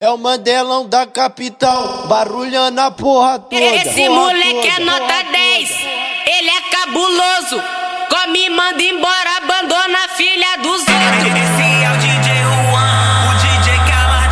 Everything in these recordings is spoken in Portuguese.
É o Mandelão da capital, barulhando a porra toda. Esse moleque é nota 10, ele é cabuloso. Come, manda embora, abandona a filha dos outros. Esse é o DJ Juan, o DJ que ela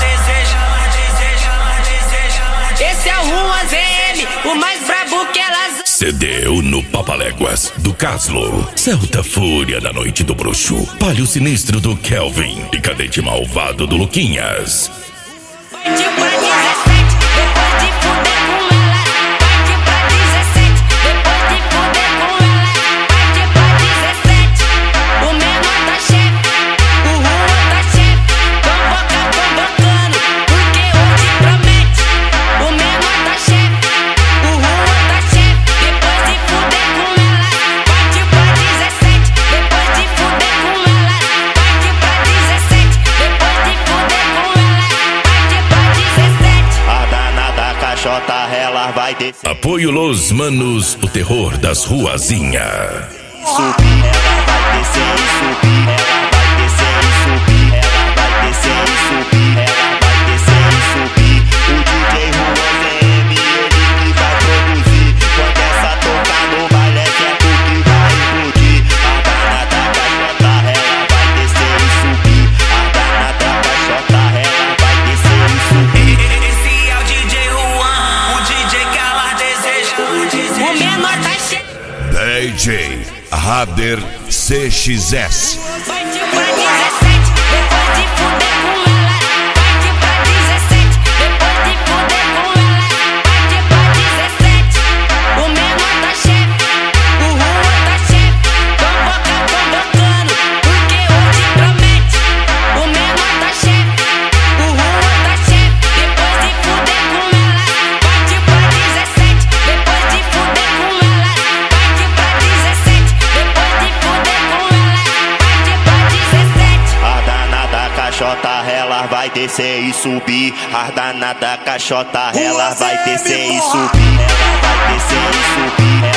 deseja. Esse é o Juan ZM, o mais brabo que elas... Cedeu no Papaléguas do Caslo, Celta Fúria da Noite do Bruxo, Palio Sinistro do Kelvin e Cadete Malvado do Luquinhas. Partiu pra 17, depois de fuder com ela. Partiu pra 17, depois de fuder com ela. Partiu pra 17, o menor tá chefe, o Juan tá chefe. Convocando, porque hoje promete. O menor tá chefe, o Juan tá chefe. Depois de fuder com ela. Partiu pra 17, depois de fuder com ela. Partiu pra 17, depois de fuder com ela. A danada caixota, ela vai descer. Apoio Los Manos, o terror das ruazinha. Subir, ela vai descer e subir. Ela vai descer e subir. Ela vai descer e subir. Ela vai descer e subir. O DJ Juan ZM, ele que vai produzir. Quando essa tocar no baile, é certo que vai explodir. A danada caixota, ela vai descer e subir. A danada caixota, ela vai descer e subir. Esse é o DJ Juan, o DJ que ela deseja. O menor tá cheio. DJ Rader CXS. Partiu pra 17, depois de fuder com ela. Partiu pra 17, depois de fuder com ela. Partiu pra 17, o menor tá chefe, o Juan tá chefe. Convocando, porque hoje promete. O menor tá chefe, o Juan tá chefe. Depois de fuder com ela. Partiu pra 17, depois de fuder com ela. Partiu pra 17, depois de fuder com ela. Partiu pra 17. A danada caixota, ela vai descer e subir. A danada caixota, ela vai descer e subir. Ela vai descer e subir.